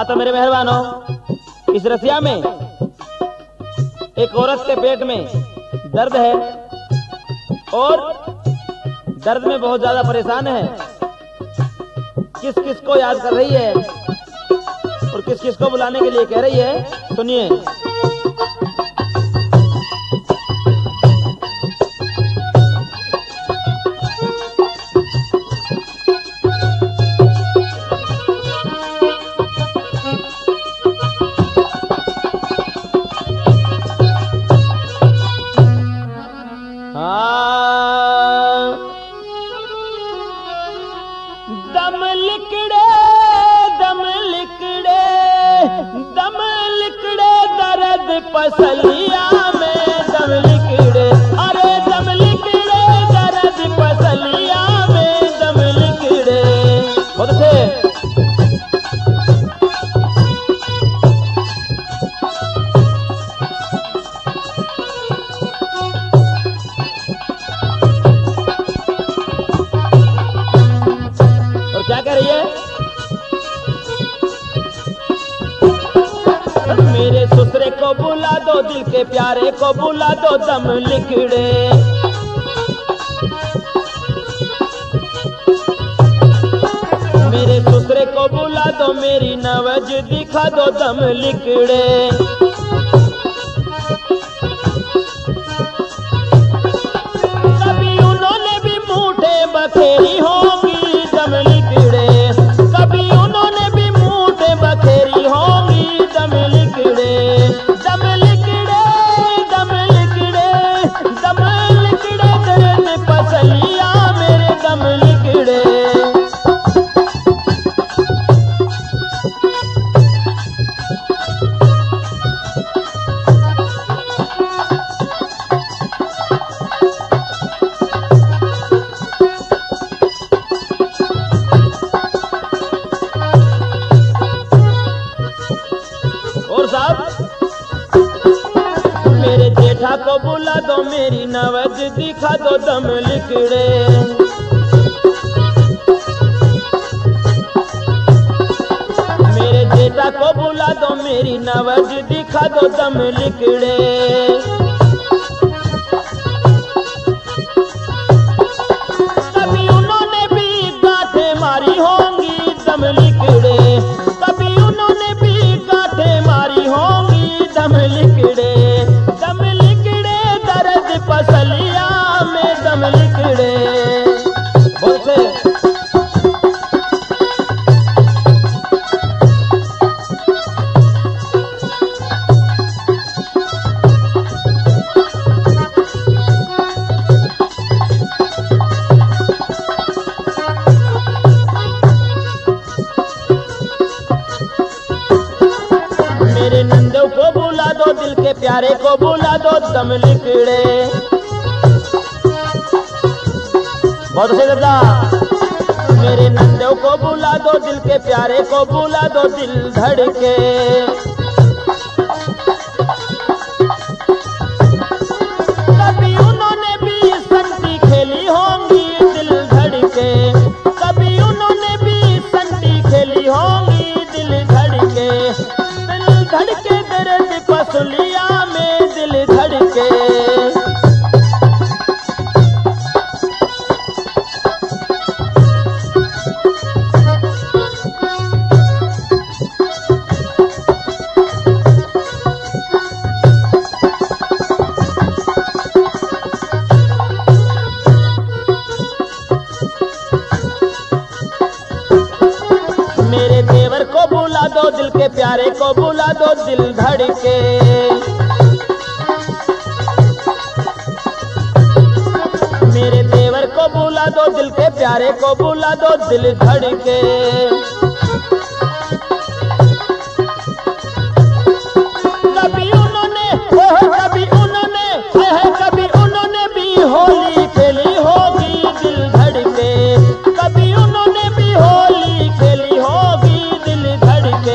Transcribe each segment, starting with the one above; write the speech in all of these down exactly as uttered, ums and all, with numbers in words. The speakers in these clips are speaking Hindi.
हाँ तो मेरे मेहरबानों, इस रसिया में एक औरत के पेट में दर्द है और दर्द में बहुत ज्यादा परेशान है। किस किस को याद कर रही है और किस किस को बुलाने के लिए कह रही है, सुनिए। दम लिकड़े दम लिकड़े दम लिकड़े दर्द पसलिया में दम लिकड़े, अरे दम लिकड़े दर्द पसलिया में दम लिकड़े। बहुत अच्छे। क्या कह रही है? मेरे ससुरे को बुला दो, दिल के प्यारे को बुला दो, दम लिकड़े। मेरे ससुरे को बुला दो, मेरी नवज दिखा दो, दम लिकड़े। कभी उन्होंने भी मूठे बखेरी होंगी, दम लिकड़े। कभी उन्होंने भी मूठे बखेरी होंगी, दम लिकड़े। दम लिकड़े दम लिकड़े दम लिकड़े दर्द पसलिया मेरे दम लिकड़े। और साहब, मेरे जेठा को बुला दो, मेरी नवज दिखा दो, दम लिकड़े। मेरे जेठा को बुला दो, मेरी नवज दिखा दो, दम लिकड़े। कभी उन्होंने भी गांठे मारी होंगी, दम लिकड़े। कभी उन्होंने भी गांठे मारी होंगी, दम लिकड़े। दम लिकड़े दर्द पसलिया में दम लिकड़े। बोलते मेरे नंदों को बुला दो, दिल के प्यारे को बुला दो, दम लिकड़े। बहुत अच्छे दादा। मेरे नंदों को बुला दो, दिल के प्यारे को बुला दो, दिल धड़के। कभी उन्होंने भी संती खेली होंगी, दिल धड़के। कभी उन्होंने भी संती खेली होंगी, दिल धड़के। दिल धड़के दर्द पसलिया में दिल धड़के। मेरे देवर को बुला दो, दिल के प्यारे को बुला दो, दिल धड़के। मेरे देवर को बुला दो, दिल के प्यारे को बुला दो, दिल धड़के। कभी उन्होंने कभी उन्होंने कभी उन्होंने भी होली खेली होगी, दिल धड़के। कभी उन्होंने भी होली खेली होगी, दिल धड़के।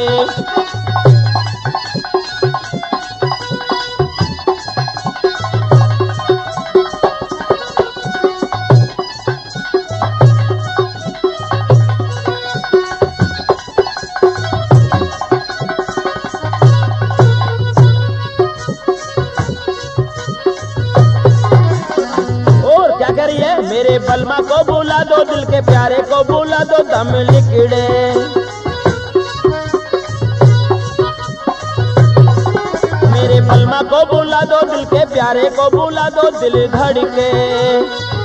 मेरे बलमा को बुला दो, दिल के प्यारे को बुला दो, दम लिकड़े। मेरे बलमा को बुला दो, दिल के प्यारे को बुला दो, दिल धड़के।